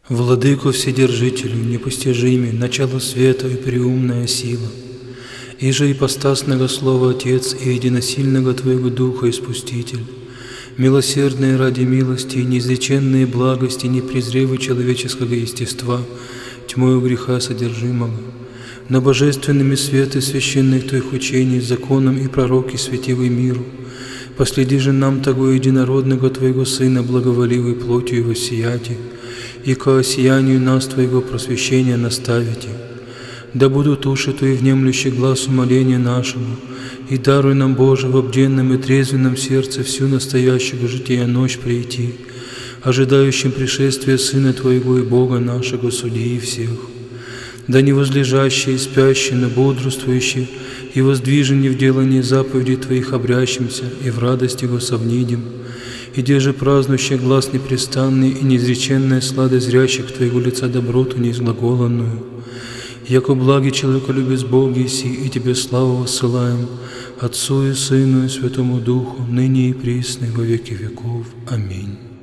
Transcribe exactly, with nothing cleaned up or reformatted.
Владыко Вседержителю, непостижимый, начало света и преумная сила, иже ипостасного Слова Отец и единосильного Твоего Духа Испуститель, милосердные ради милости и неизреченные благости непрезревы человеческого естества, тьмою греха содержимого, но божественными светы священных Твоих учений, законом и пророки светивый миру, последи же нам того единородного Твоего Сына, благоволивой плотью Его сияти, и ко осиянию нас Твоего просвещения наставите. Да будут уши Твои внемлющий глаз умоления нашему, и даруй нам, Боже, в обденном и трезвенном сердце всю настоящего жития ночь прийти, ожидающим пришествия Сына Твоего и Бога нашего, судьи всех. Да не возлежащие и спящие, но бодрствующие, и воздвижение в делании заповедей Твоих обрящимся, и в радости Его совнидим, и де же празднующий глаз непрестанный и неизреченная сладость зрящих Твоего лица доброту неизглаголанную. Яко благий человеколюбец Бог еси, и Тебе славу воссылаем, Отцу и Сыну и Святому Духу, ныне и присно и во веки веков. Аминь.